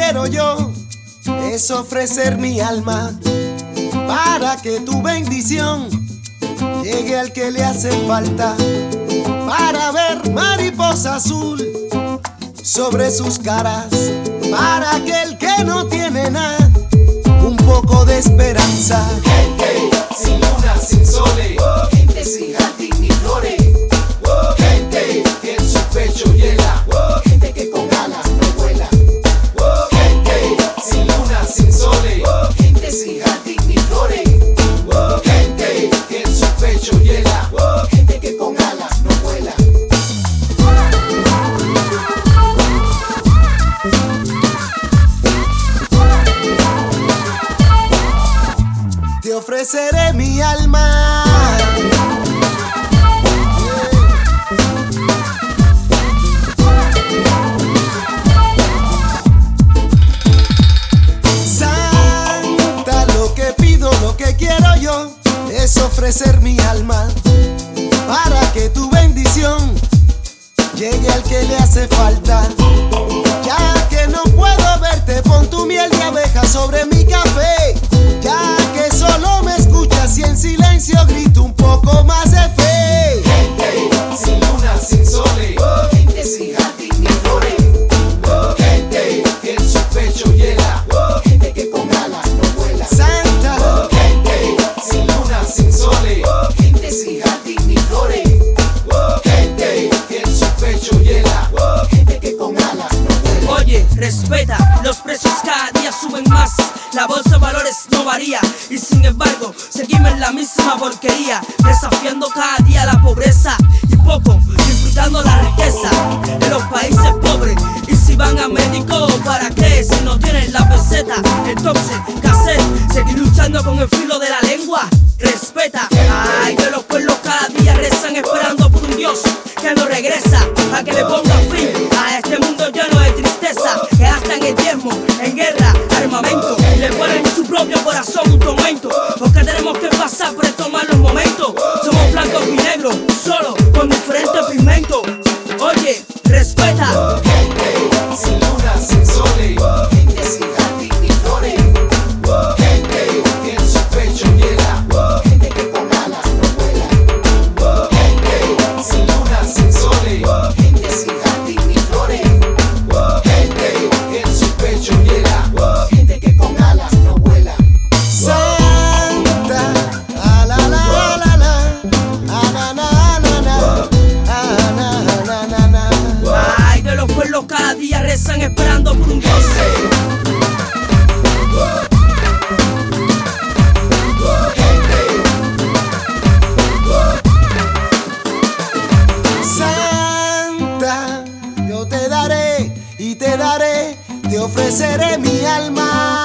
quiero yo es ofrecer mi alma para que tu bendición llegue al que le hace falta, para ver mariposa azul sobre sus caras, para aquel que no tiene nada, un poco de esperanza. Gente sin luna, sin soles, gente sin jardín ni flores, gente que en su pecho hiela, gente que con alas no vuela, gente sin luna, sin soles, gente sin jardín ni flores, gente que en su pecho hiela, gente que con alas no vuela. Te ofreceré mi alma. Santa, lo que pido, lo que quiero yo es ofrecer mi alma para que tu bendición llegue al que le hace falta. Ya que no puedo verte, pon tu miel de abeja sobre mi café. Ya que solo me escuchas y en silencio grito un poco más de fe. Gente sin luna, sin soles, gente sin jardín ni flores, gente que en su pecho hiela, gente que con alas no vuela. Santa, Gente sin luna, sin soles, gente sin jardín ni flores, gente que en su pecho hiela, gente que con alas no vuela. Oye, respeta, los precios cada día suben más. La bolsa de valores no varía y sin embargo seguimos en la misma porquería, desafiando cada día la pobreza y poco disfrutando la riqueza de los países pobres. Y si van a médico, ¿para qué? Si no tienen la peseta. Entonces, ¿qué hacer? Seguir luchando con el filo de la lengua. Respeta. Ay, que los pueblos cada día rezan esperando por un Dios que no regresa, a que le ponga fin a este mundo lleno de tristeza, que gastan el diezmo en guerra, armamento, y le ponen su propio corazón un tormento, porque tenemos que pasar por estos malos momentos. Somos blancos y negros, solo con diferentes pigmentos. Oye, respeta. Gente sin luna, sin soles, gente sin jardín ni flores, gente que en su pecho hiela, gente que con alas no vuela. Gente sin luna, sin soles, gente sin jardín ni flores, gente que en su pecho hiela, gente que con alas no vuela. Santa, a la la la la, a na na na na, a na na na na. Ay, que los pueblos cada día rezan esperando por un Dios. Santa, yo te daré y te daré, te ofreceré mi alma.